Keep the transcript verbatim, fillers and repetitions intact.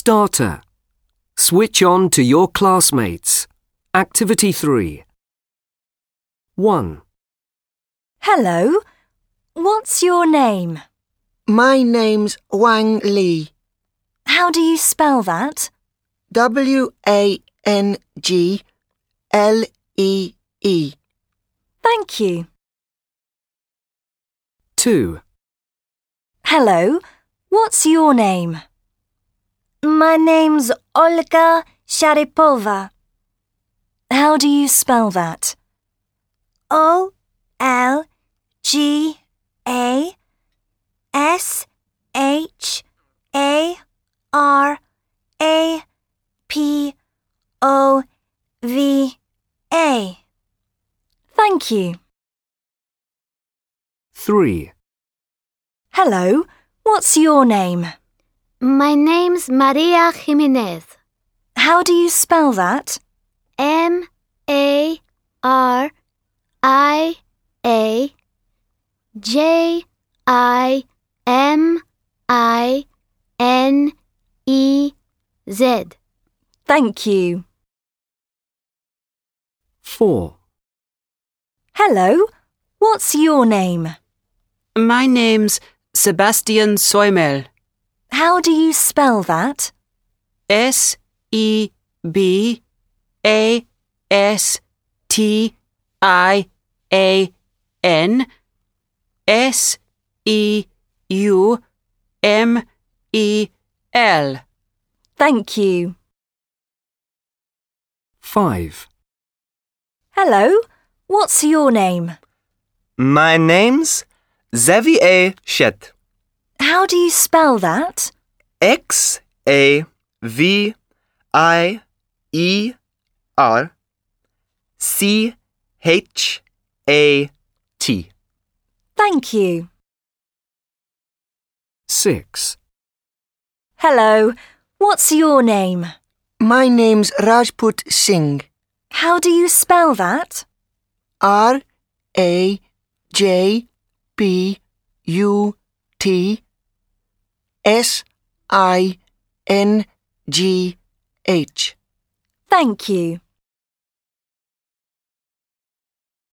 Starter. Switch on to your classmates. Activity three. one. Hello. What's your name? My name's Wang Li. How do you spell that? W A N G L E E. Thank you. two. Hello. What's your name? My name's Olga Sharipova. How do you spell that? O L G A S H A R A P O V A. Thank you. three. Hello. What's your name? My name's Maria Jimenez. How do you spell that? M A R I A J I M I N E Z. Thank you. four. Hello. What's your name? My name's Sebastian Säumel. How do you spell that? S E B A S T I A N S E U M E L. Thank you. five. Hello. What's your name? My name's Xavier Shet. How do you spell that? X A V I E R C H A T. Thank you. six. Hello. What's your name? My name's Rajput Singh. How do you spell that? R A J P U T S I N G H. Thank you.